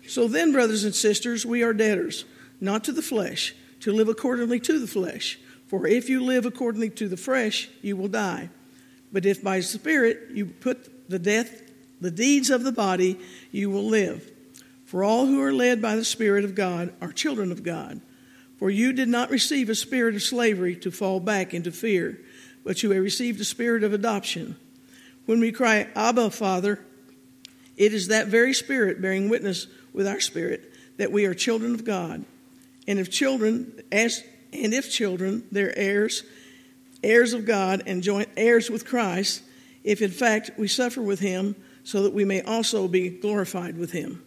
So then, brothers and sisters, we are debtors, not to the flesh, to live accordingly to the flesh. For if you live accordingly to the flesh, you will die. But if by Spirit you put the deeds of the body, you will live. For all who are led by the Spirit of God are children of God. For you did not receive a spirit of slavery to fall back into fear, but you have received a spirit of adoption. When we cry, Abba, Father, it is that very Spirit bearing witness with our spirit that we are children of God. And if children, they're heirs of God and joint heirs with Christ, if in fact we suffer with him, so that we may also be glorified with him.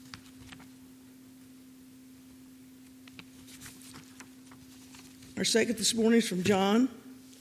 Our second this morning is from John,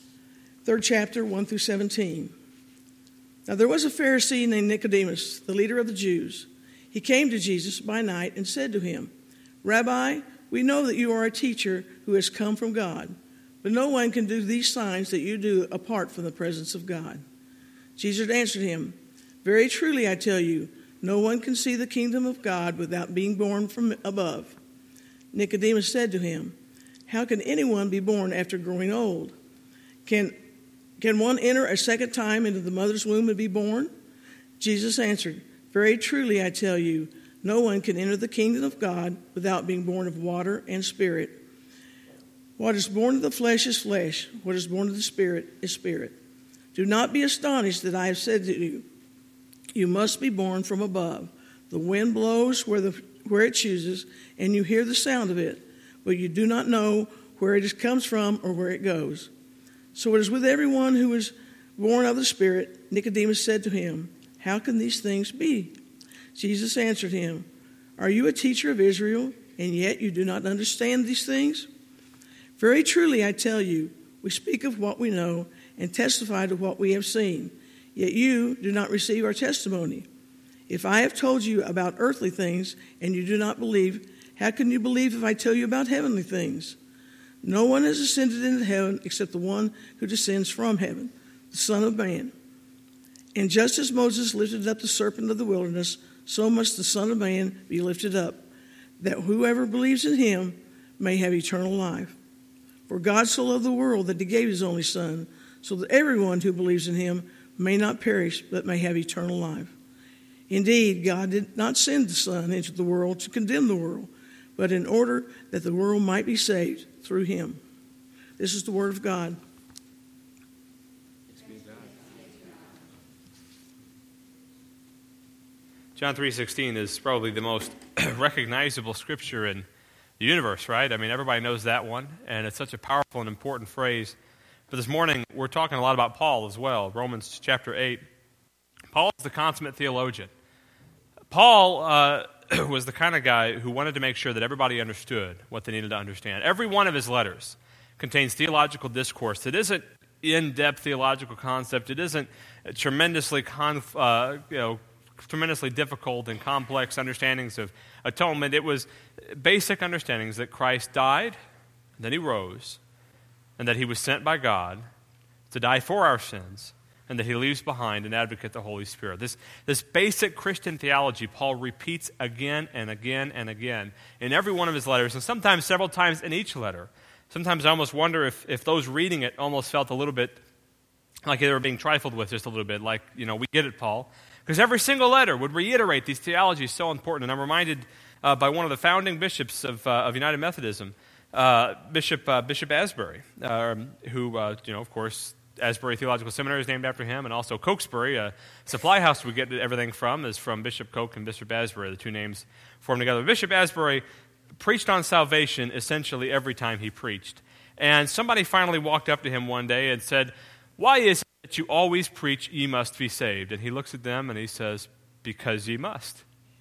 3rd chapter, 1 through 17. Now there was a Pharisee named Nicodemus, the leader of the Jews. He came to Jesus by night and said to him, Rabbi, we know that you are a teacher who has come from God, but no one can do these signs that you do apart from the presence of God. Jesus answered him, Very truly I tell you, no one can see the kingdom of God without being born from above. Nicodemus said to him, How can anyone be born after growing old? Can one enter a second time into the mother's womb and be born? Jesus answered, Very truly I tell you, no one can enter the kingdom of God without being born of water and spirit. What is born of the flesh is flesh. What is born of the Spirit is spirit. Do not be astonished that I have said to you, you must be born from above. The wind blows where it chooses, and you hear the sound of it, but you do not know where it comes from or where it goes. So it is with everyone who is born of the Spirit. Nicodemus said to him, How can these things be? Jesus answered him, Are you a teacher of Israel, and yet you do not understand these things? Very truly I tell you, we speak of what we know and testify to what we have seen, yet you do not receive our testimony. If I have told you about earthly things and you do not believe, how can you believe if I tell you about heavenly things? No one has ascended into heaven except the one who descends from heaven, the Son of Man. And just as Moses lifted up the serpent of the wilderness, so must the Son of Man be lifted up, that whoever believes in him may have eternal life. For God so loved the world that he gave his only Son, so that everyone who believes in him may not perish, but may have eternal life. Indeed, God did not send the Son into the world to condemn the world, but in order that the world might be saved through him. This is the word of God. John 3:16 is probably the most recognizable scripture in the universe, right? I mean, everybody knows that one, and it's such a powerful and important phrase. But this morning, we're talking a lot about Paul as well, Romans chapter 8. Paul is the consummate theologian. Paul was the kind of guy who wanted to make sure that everybody understood what they needed to understand. Every one of his letters contains theological discourse that isn't in-depth theological concept. It isn't tremendously difficult and complex understandings of atonement. It was basic understandings that Christ died, that he rose, and that he was sent by God to die for our sins, and that he leaves behind an advocate, the Holy Spirit. This basic Christian theology Paul repeats again and again and again in every one of his letters, and sometimes several times in each letter. Sometimes I almost wonder if those reading it almost felt a little bit like they were being trifled with just a little bit, like, we get it, Paul. Because every single letter would reiterate these theologies so important. And I'm reminded by one of the founding bishops of United Methodism, Bishop Asbury, who, of course, Asbury Theological Seminary is named after him, and also Cokesbury, a supply house we get everything from, is from Bishop Coke and Bishop Asbury. The two names form together. Bishop Asbury preached on salvation essentially every time he preached. And somebody finally walked up to him one day and said, Why is it that you always preach, ye must be saved? And he looks at them and he says, Because ye must.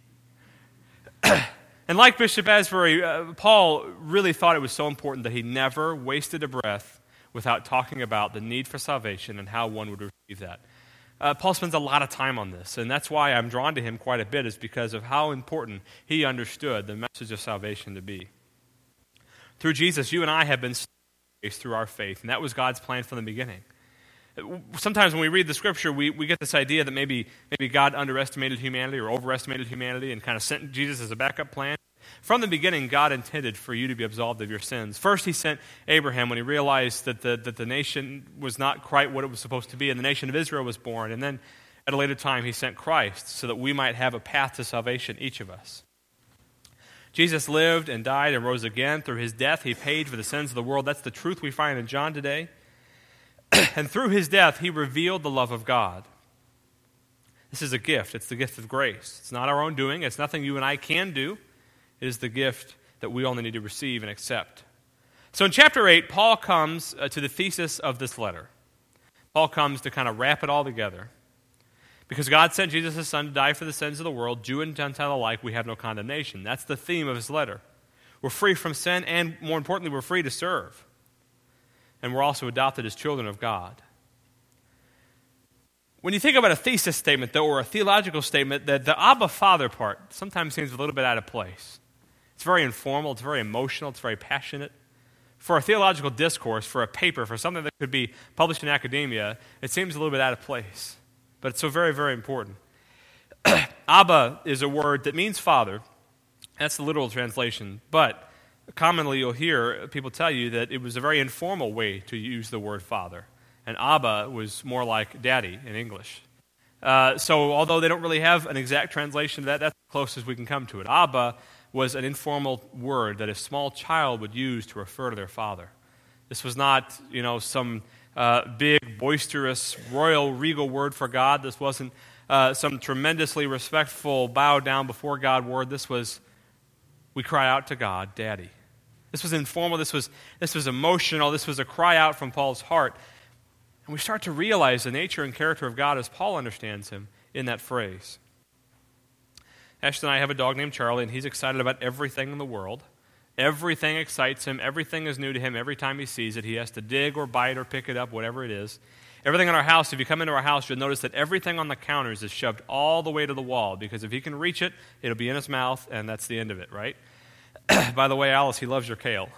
And like Bishop Asbury, Paul really thought it was so important that he never wasted a breath without talking about the need for salvation and how one would receive that. Paul spends a lot of time on this, and that's why I'm drawn to him quite a bit, is because of how important he understood the message of salvation to be. Through Jesus, you and I have been saved through our faith, and that was God's plan from the beginning. Sometimes when we read the Scripture, we get this idea that maybe God underestimated humanity or overestimated humanity and kind of sent Jesus as a backup plan. From the beginning, God intended for you to be absolved of your sins. First, he sent Abraham when he realized that the nation was not quite what it was supposed to be, and the nation of Israel was born. And then at a later time, he sent Christ so that we might have a path to salvation, each of us. Jesus lived and died and rose again. Through his death, he paid for the sins of the world. That's the truth we find in John today. And through his death, he revealed the love of God. This is a gift. It's the gift of grace. It's not our own doing. It's nothing you and I can do. It is the gift that we only need to receive and accept. So in chapter 8, Paul comes to the thesis of this letter. Paul comes to kind of wrap it all together. Because God sent Jesus, his son, to die for the sins of the world, Jew and Gentile alike, we have no condemnation. That's the theme of his letter. We're free from sin, and more importantly, we're free to serve. And we're also adopted as children of God. When you think about a thesis statement, though, or a theological statement, the Abba Father part sometimes seems a little bit out of place. It's very informal, it's very emotional, it's very passionate. For a theological discourse, for a paper, for something that could be published in academia, it seems a little bit out of place. But it's so very, very important. Abba is a word that means father. That's the literal translation. But commonly you'll hear people tell you that it was a very informal way to use the word father. And Abba was more like daddy in English. So although they don't really have an exact translation of that, that's the closest we can come to it. Abba was an informal word that a small child would use to refer to their father. This was not, some big, boisterous, royal, regal word for God. This wasn't some tremendously respectful, bow down before God word. This was, we cry out to God, Daddy. This was informal. This was emotional. This was a cry out from Paul's heart. And we start to realize the nature and character of God as Paul understands him in that phrase. Ashton and I have a dog named Charlie, and he's excited about everything in the world. Everything excites him. Everything is new to him. Every time he sees it, he has to dig or bite or pick it up, whatever it is. Everything in our house, if you come into our house, you'll notice that everything on the counters is shoved all the way to the wall, because if he can reach it, it'll be in his mouth, and that's the end of it, right? By the way, Alice, he loves your kale.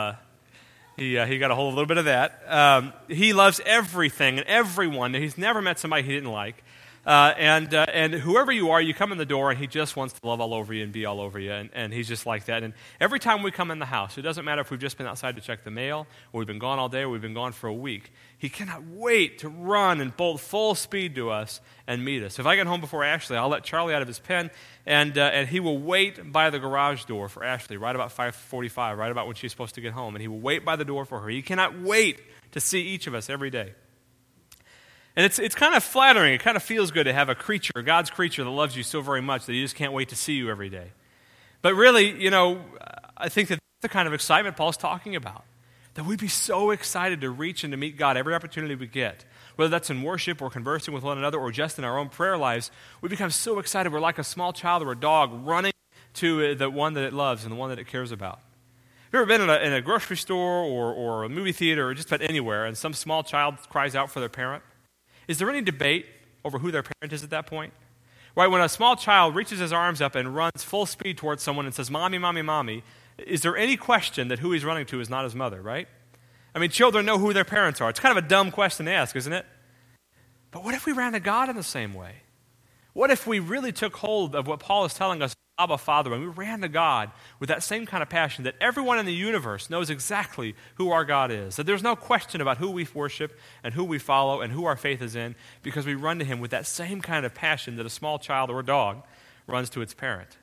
He got a hold of a little bit of that. He loves everything and everyone. He's never met somebody he didn't like. And whoever you are, you come in the door, and he just wants to love all over you and be all over you, and he's just like that. And every time we come in the house, it doesn't matter if we've just been outside to check the mail, or we've been gone all day, or we've been gone for a week. He cannot wait to run and bolt full speed to us and meet us. If I get home before Ashley, I'll let Charlie out of his pen, and he will wait by the garage door for Ashley right about 5:45, right about when she's supposed to get home, and he will wait by the door for her. He cannot wait to see each of us every day. And it's kind of flattering. It kind of feels good to have a creature, God's creature, that loves you so very much that he just can't wait to see you every day. But really, I think that's the kind of excitement Paul's talking about. That we'd be so excited to reach and to meet God every opportunity we get. Whether that's in worship or conversing with one another or just in our own prayer lives, we become so excited. We're like a small child or a dog running to the one that it loves and the one that it cares about. Have you ever been in a grocery store or a movie theater or just about anywhere, and some small child cries out for their parent? Is there any debate over who their parent is at that point? Right, when a small child reaches his arms up and runs full speed towards someone and says, "Mommy, mommy, mommy," is there any question that who he's running to is not his mother, right? I mean, children know who their parents are. It's kind of a dumb question to ask, isn't it? But what if we ran to God in the same way? What if we really took hold of what Paul is telling us, Abba Father, and we ran to God with that same kind of passion, that everyone in the universe knows exactly who our God is, that there's no question about who we worship and who we follow and who our faith is in, because we run to him with that same kind of passion that a small child or a dog runs to its parent.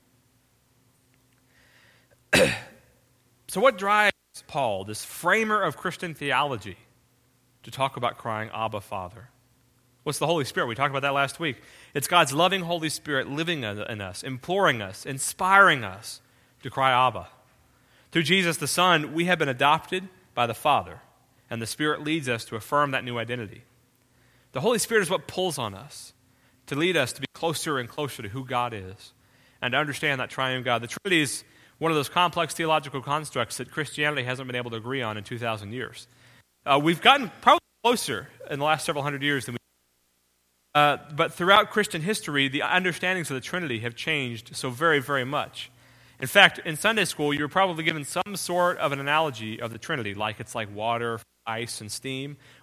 So what drives Paul, this framer of Christian theology, to talk about crying Abba Father? What's the Holy Spirit? We talked about that last week. It's God's loving Holy Spirit living in us, imploring us, inspiring us to cry Abba. Through Jesus the Son, we have been adopted by the Father, and the Spirit leads us to affirm that new identity. The Holy Spirit is what pulls on us to lead us to be closer and closer to who God is and to understand that triune God. The Trinity is one of those complex theological constructs that Christianity hasn't been able to agree on in 2,000 years. We've gotten probably closer in the last several hundred years than we but throughout Christian history, the understandings of the Trinity have changed so very, very much. In fact, in Sunday school, you were probably given some sort of an analogy of the Trinity, like it's like water, ice, and steam, or it's like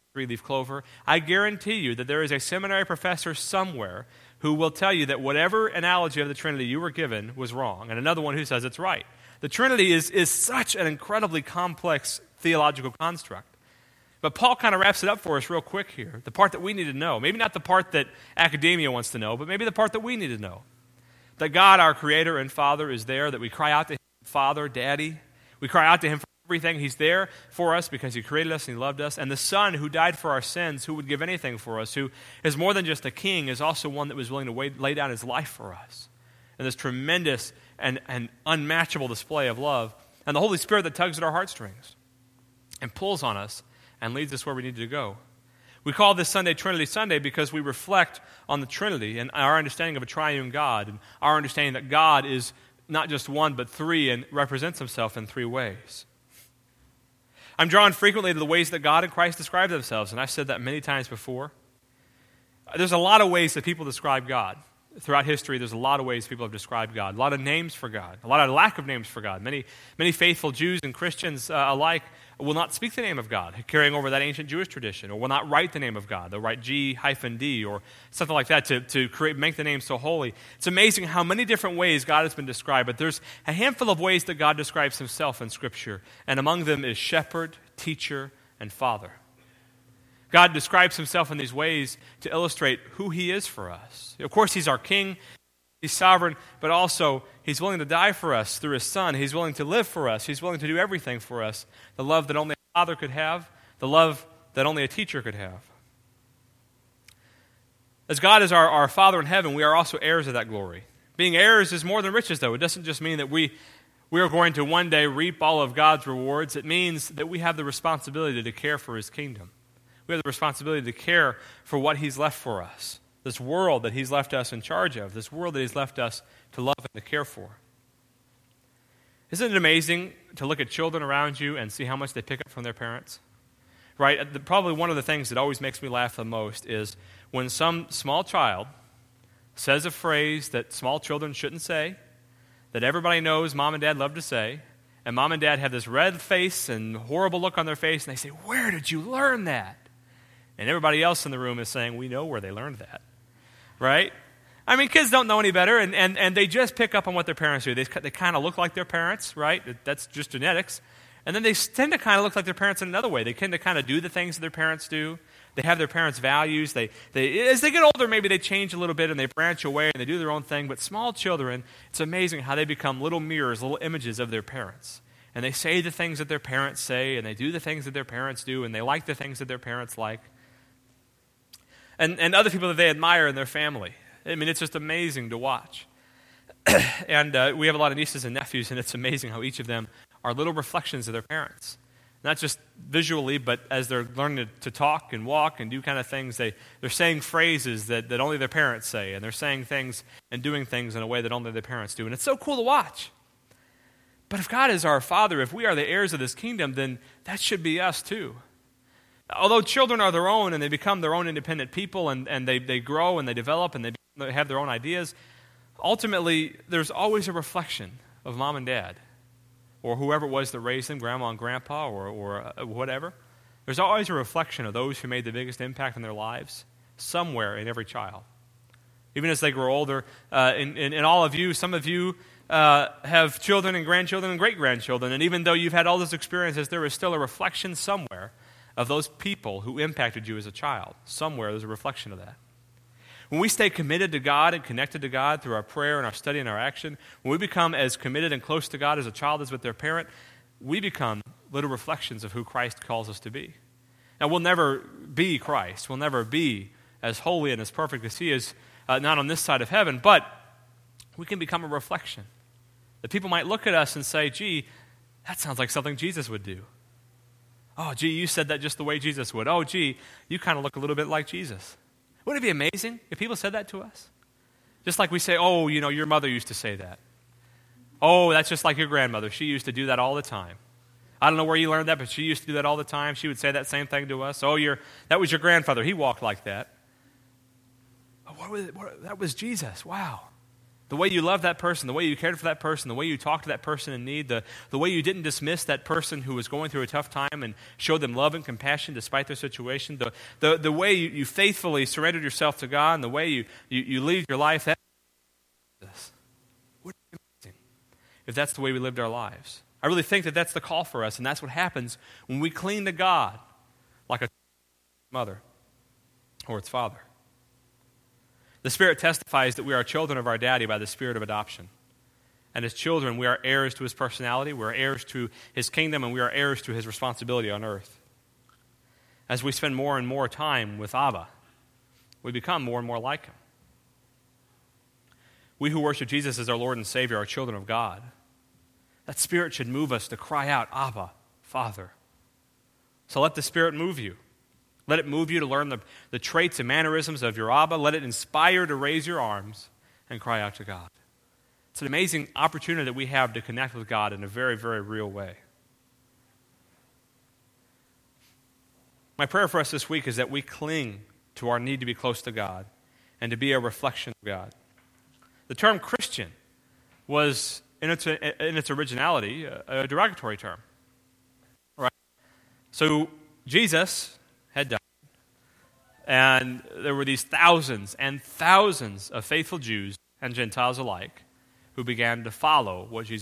three-leaf clover, I guarantee you that there is a seminary professor somewhere who will tell you that whatever analogy of the Trinity you were given was wrong, and another one who says it's right. The Trinity is such an incredibly complex theological construct. But Paul kind of wraps it up for us real quick here, the part that we need to know. Maybe not the part that academia wants to know, but maybe the part that we need to know. That God, our Creator and Father, is there, that we cry out to Him, Father, Daddy. We cry out to Him for everything. He's there for us because He created us and He loved us. And the Son who died for our sins, who would give anything for us, who is more than just a king, is also one that was willing to lay down His life for us. And this tremendous and unmatchable display of love. And the Holy Spirit that tugs at our heartstrings and pulls on us and leads us where we need to go. We call this Sunday Trinity Sunday because we reflect on the Trinity and our understanding of a triune God and our understanding that God is not just one but three and represents Himself in three ways. I'm drawn frequently to the ways that God and Christ describe themselves, and I've said that many times before. There's a lot of ways that people describe God. Throughout history, there's a lot of ways people have described God, a lot of names for God, a lot of lack of names for God. Many faithful Jews and Christians alike will not speak the name of God, carrying over that ancient Jewish tradition, or will not write the name of God. They'll write G-D or something like that to make the name so holy. It's amazing how many different ways God has been described, but there's a handful of ways that God describes Himself in Scripture, and among them is shepherd, teacher, and father. God describes Himself in these ways to illustrate who He is for us. Of course, He's our King, He's sovereign, but also He's willing to die for us through His Son. He's willing to live for us. He's willing to do everything for us. The love that only a father could have, the love that only a teacher could have. As God is our Father in heaven, we are also heirs of that glory. Being heirs is more than riches, though. It doesn't just mean that we are going to one day reap all of God's rewards. It means that we have the responsibility to care for His kingdom. We have the responsibility to care for what He's left for us, this world that He's left us in charge of, this world that He's left us to love and to care for. Isn't it amazing to look at children around you and see how much they pick up from their parents? Right? Probably one of the things that always makes me laugh the most is when some small child says a phrase that small children shouldn't say, that everybody knows mom and dad love to say, and mom and dad have this red face and horrible look on their face, and they say, "Where did you learn that?" And everybody else in the room is saying, "We know where they learned that." Right? I mean, kids don't know any better, and they just pick up on what their parents do. They kind of look like their parents, right? That's just genetics. And then they tend to kind of look like their parents in another way. They tend to kind of do the things that their parents do. They have their parents' values. They as they get older, maybe they change a little bit and they branch away and they do their own thing. But small children, it's amazing how they become little mirrors, little images of their parents. And they say the things that their parents say, and they do the things that their parents do, and they like the things that their parents like. And other people that they admire in their family. I mean, it's just amazing to watch. And we have a lot of nieces and nephews, and it's amazing how each of them are little reflections of their parents. Not just visually, but as they're learning to talk and walk and do kind of things, they're saying phrases that only their parents say, and they're saying things and doing things in a way that only their parents do. And it's so cool to watch. But if God is our Father, if we are the heirs of this kingdom, then that should be us too. Although children are their own and they become their own independent people and they grow and they develop and they have their own ideas, ultimately there's always a reflection of mom and dad or whoever it was that raised them, grandma and grandpa or whatever. There's always a reflection of those who made the biggest impact in their lives somewhere in every child. Even as they grow older, in all of you, some of you have children and grandchildren and great-grandchildren, and even though you've had all those experiences, there is still a reflection somewhere of those people who impacted you as a child. Somewhere there's a reflection of that. When we stay committed to God and connected to God through our prayer and our study and our action, when we become as committed and close to God as a child is with their parent, we become little reflections of who Christ calls us to be. Now, we'll never be Christ. We'll never be as holy and as perfect as He is, not on this side of heaven, but we can become a reflection. That people might look at us and say, "Gee, that sounds like something Jesus would do. Oh, gee, you said that just the way Jesus would. Oh, gee, you kind of look a little bit like Jesus." Wouldn't it be amazing if people said that to us? Just like we say, "Oh, you know, your mother used to say that. Oh, that's just like your grandmother. She used to do that all the time. I don't know where you learned that, but she used to do that all the time. She would say that same thing to us. Oh, that was your grandfather. He walked like that." Oh, that was Jesus. Wow. The way you loved that person, the way you cared for that person, the way you talked to that person in need, the way you didn't dismiss that person who was going through a tough time and showed them love and compassion despite their situation, the way you faithfully surrendered yourself to God, and the way you lived your life, that would be amazing if that's the way we lived our lives. I really think that that's the call for us, and that's what happens when we cling to God like a mother or its father. The Spirit testifies that we are children of our daddy by the Spirit of adoption. And as children, we are heirs to his personality, we are heirs to his kingdom, and we are heirs to his responsibility on earth. As we spend more and more time with Abba, we become more and more like him. We who worship Jesus as our Lord and Savior are children of God. That Spirit should move us to cry out, Abba, Father. So let the Spirit move you. Let it move you to learn the traits and mannerisms of your Abba. Let it inspire to raise your arms and cry out to God. It's an amazing opportunity that we have to connect with God in a very, very real way. My prayer for us this week is that we cling to our need to be close to God and to be a reflection of God. The term Christian was, in its originality, a derogatory term. Right? So Jesus had died, and there were these thousands and thousands of faithful Jews and Gentiles alike who began to follow what Jesus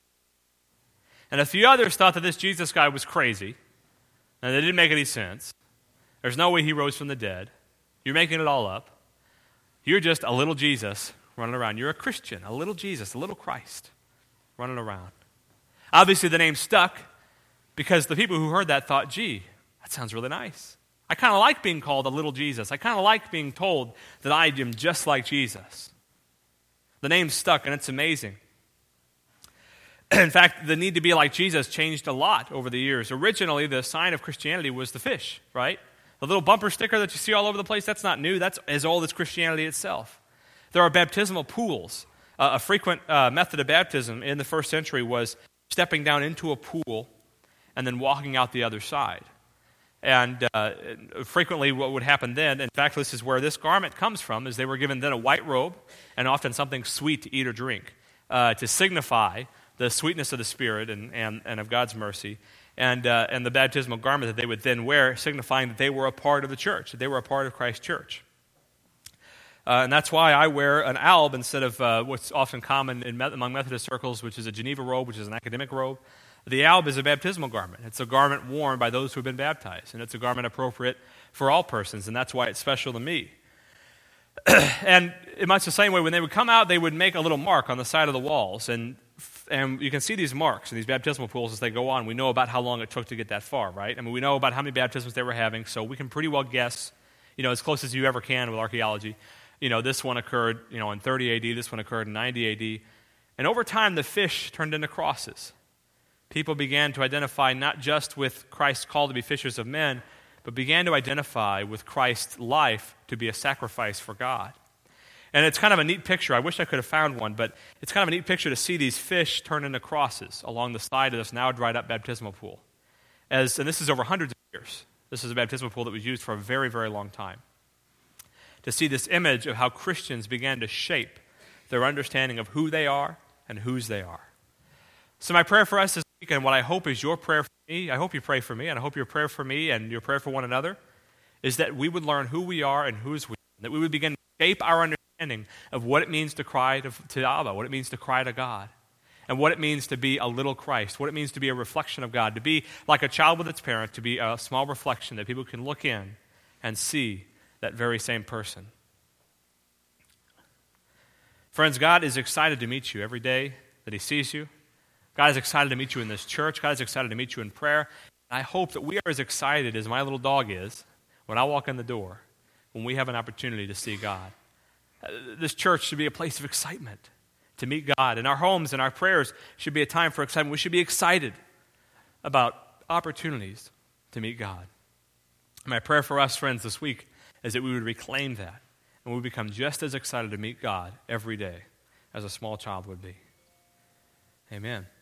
did. And a few others thought that this Jesus guy was crazy, and it didn't make any sense. There's no way he rose from the dead. You're making it all up. You're just a little Jesus running around. You're a Christian, a little Jesus, a little Christ running around. Obviously, the name stuck because the people who heard that thought, gee, that sounds really nice. I kind of like being called a little Jesus. I kind of like being told that I am just like Jesus. The name stuck, and it's amazing. In fact, the need to be like Jesus changed a lot over the years. Originally, the sign of Christianity was the fish, right? The little bumper sticker that you see all over the place, that's not new. That's as old as Christianity itself. There are baptismal pools. A frequent method of baptism in the first century was stepping down into a pool and then walking out the other side. And frequently what would happen then, in fact, this is where this garment comes from, is they were given then a white robe and often something sweet to eat or drink to signify the sweetness of the Spirit and of God's mercy. And the baptismal garment that they would then wear, signifying that they were a part of the church, that they were a part of Christ's church. And that's why I wear an alb instead of what's often common among Methodist circles, which is a Geneva robe, which is an academic robe. The alb is a baptismal garment. It's a garment worn by those who have been baptized, and it's a garment appropriate for all persons, and that's why it's special to me. And in much the same way, when they would come out, they would make a little mark on the side of the walls, and you can see these marks in these baptismal pools as they go on. We know about how long it took to get that far, right? I mean, we know about how many baptisms they were having, so we can pretty well guess, as close as you ever can with archaeology. This one occurred, in 30 AD, this one occurred in 90 AD. And over time, the fish turned into crosses. People began to identify not just with Christ's call to be fishers of men, but began to identify with Christ's life to be a sacrifice for God. And it's kind of a neat picture. I wish I could have found one, but it's kind of a neat picture to see these fish turn into crosses along the side of this now dried up baptismal pool. And this is over hundreds of years. This is a baptismal pool that was used for a very, very long time. To see this image of how Christians began to shape their understanding of who they are and whose they are. So my prayer for us this week, and what I hope is your prayer for me, I hope you pray for me, and I hope your prayer for me and your prayer for one another, is that we would learn who we are and whose we are, that we would begin to shape our understanding of what it means to cry to Abba, what it means to cry to God, and what it means to be a little Christ, what it means to be a reflection of God, to be like a child with its parent, to be a small reflection that people can look in and see that very same person. Friends, God is excited to meet you every day that he sees you. God is excited to meet you in this church. God is excited to meet you in prayer. And I hope that we are as excited as my little dog is when I walk in the door, when we have an opportunity to see God. This church should be a place of excitement to meet God. And our homes and our prayers should be a time for excitement. We should be excited about opportunities to meet God. My prayer for us, friends, this week is that we would reclaim that and we become just as excited to meet God every day as a small child would be. Amen.